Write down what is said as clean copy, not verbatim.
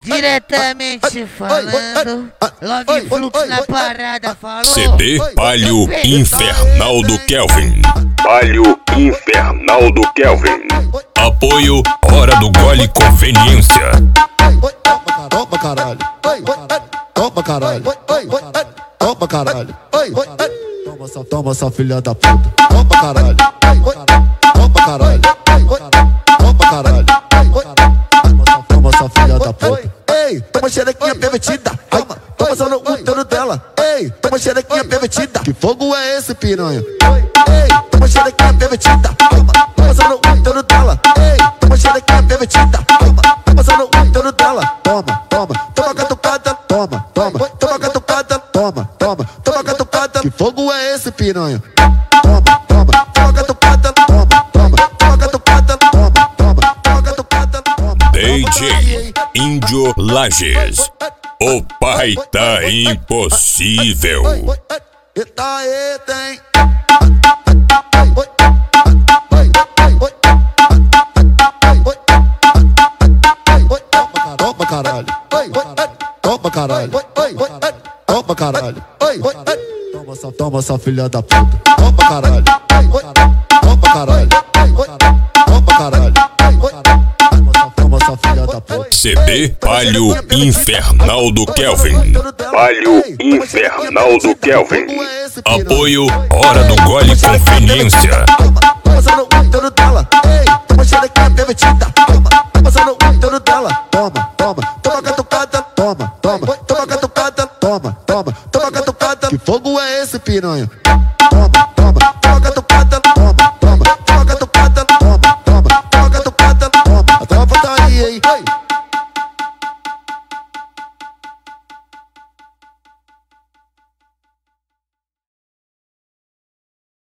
Diretamente falando, Love Flux na parada, falou. CD Palio Infernal do Kelvin. Palio Infernal do Kelvin. Apoio Hora do Gole Conveniência. Toma caralho, toma caralho, toma caralho, toma essa filha da puta, toma caralho, toma caralho, toma caralho, toma essa filha da puta. Ei, toma xerequinha pervertida, toma só no útero dela. Ei, toma xerequinha pervertida, que fogo é esse, piranha? Ei, toma xerequinha pervertida, toma só no útero dela. Ei, toma xerequinha pervertida, toma só no útero dela. Toma catucada, toma catucada, toma catucada, que fogo é esse, piranha? Toma catucada, toma catucada, toma catucada. DJ Índio Lages. O pai tá impossível. Eita, tem. Toma caralho, toma caralho, toma caralho, toma essa filha da puta, toma caralho, toma caralho, toma caralho, toma essa filha da puta. CD Palio Infernal do Kelvin. Palio Infernal do Kelvin. Apoio Hora do Gole Conveniência. Toma só no útero dela, ei, toma xerequinha pervertida, toma só no útero dela. Toma catucada, toma catucada, toma catucada, que fogo é esse, piranha?